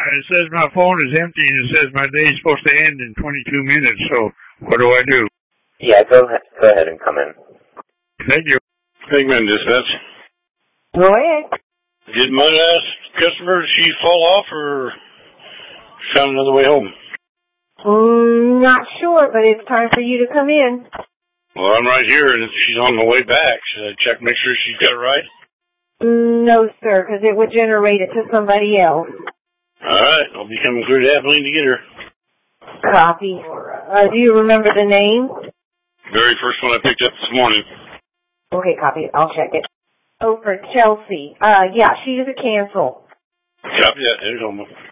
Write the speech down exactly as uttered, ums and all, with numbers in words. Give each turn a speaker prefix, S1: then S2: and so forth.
S1: it says my phone is empty, and it says my day is supposed to end in twenty-two minutes, so what do I do?
S2: Yeah, go ahead, go ahead and come in.
S1: Thank you.
S3: Hangman Dispatch.
S4: Go ahead.
S3: Did my last customer, did she fall off or found another way home?
S4: Mm, not sure, but it's time for you to come in.
S3: Well, I'm right here, and she's on the way back. Should I check, make sure she's got it right?
S4: No, sir, because it would generate it to somebody else.
S3: All right, I'll be coming through to Abilene to get her.
S4: Copy. Uh, do you remember the name?
S3: Very first one I picked up this morning.
S4: Okay, copy. I'll check it. Oh, for Chelsea. Uh, yeah, she is a cancel.
S3: Copy that. There's almost.